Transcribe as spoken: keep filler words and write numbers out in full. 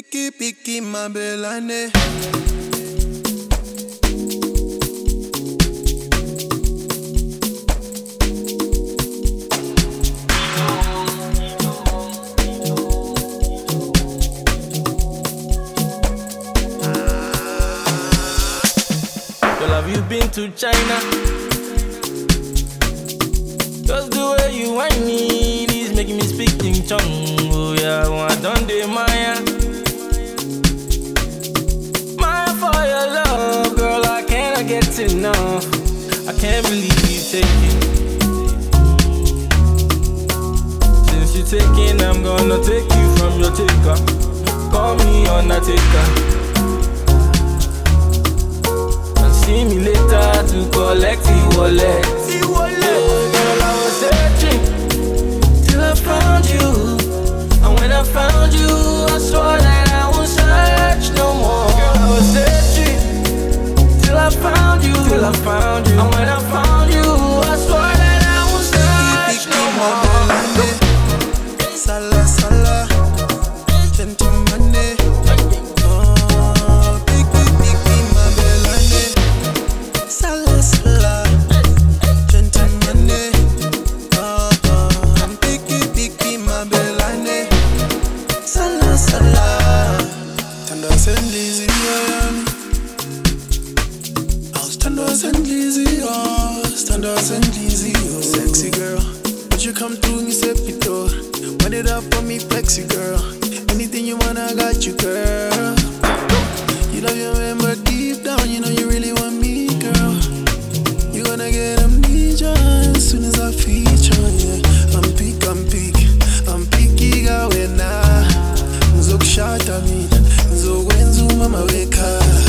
Picky, picky, my belane. Girl, have you been to China? Just the way you want me, is making me speak Ching Chong. Oh yeah, oh, I done the Maya. Maya for your love, girl, I cannot get enough. I can't believe you taking. Since you taking, I'm gonna take you from your taker. Call me Undertaker. See me later to collect the wallet. The wallet. Yeah, girl, I was searching till I found you, and when I found you, I swore that I won't search no more. Girl, I was searching till I found you, till I found you, and when I found you, I swore that I won't search no more. Sala, sala, gentleman. Sala, sala, gentleman. Oh, oh, I'm picky, picky, my belane. Sala, sala. Tando sendizi, oh, I'll stand us and easy, oh, stand us and easy, oh. Sexy girl, would you come through and step it door? Wind it up for me, flexy girl. Anything you want, I got you, girl. You know you remember deep down, you know you really want me, girl. You gonna get amnesia as soon as I feature, yeah. I'm peak, I'm peak, I'm picky, gawe na. Nzokushata mina, nzokwenza umama weka.